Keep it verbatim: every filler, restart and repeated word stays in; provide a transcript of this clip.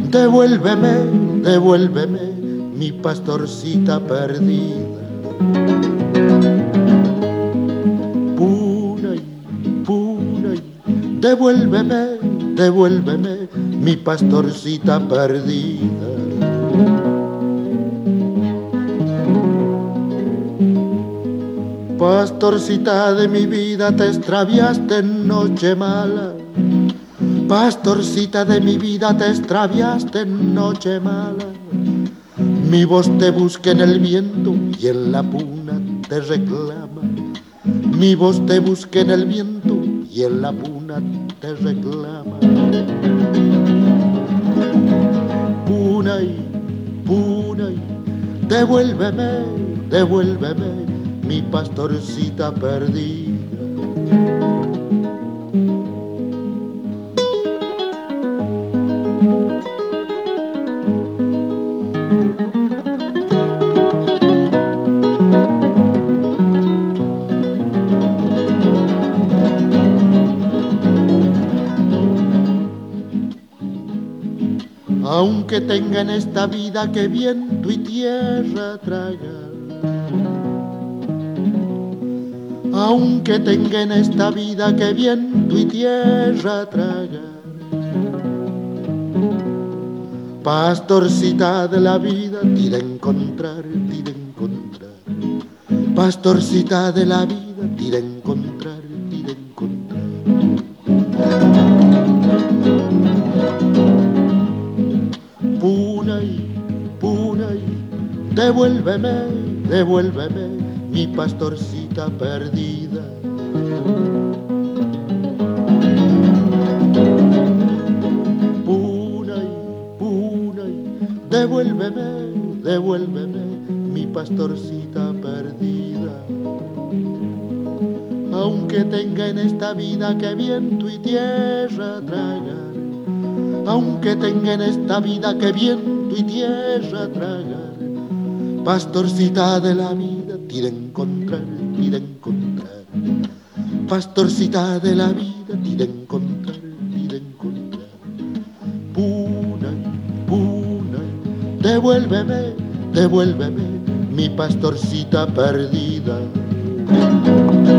Devuélveme, devuélveme, mi pastorcita perdida. Punay, Punay, devuélveme, devuélveme, mi pastorcita perdida. Pastorcita de mi vida, te extraviaste en noche mala. Pastorcita de mi vida, te extraviaste en noche mala. Mi voz te busca en el viento y en la puna te reclama. Mi voz te busca en el viento y en la puna te reclama. Punay, Punay, devuélveme, devuélveme, mi pastorcita perdida. Aunque tenga en esta vida que viento y tierra tragar, aunque tenga en esta vida que viento y tierra tragar, pastorcita de la vida, tira a encontrar, tira a encontrar, pastorcita de la vida, tira a encontrar, tira a encontrar. Punay, Punay, devuélveme, devuélveme, mi pastorcita perdida. Punay, Punay, devuélveme, devuélveme, mi pastorcita perdida. Aunque tenga en esta vida que viento y tierra tragar, aunque tenga en esta vida que viento y tierra tragar, pastorcita de la vida, tira a encontrar, tira a encontrar, pastorcita de la vida, tira a encontrar, tira a encontrar. Punay, Punay, devuélveme, devuélveme, mi pastorcita perdida.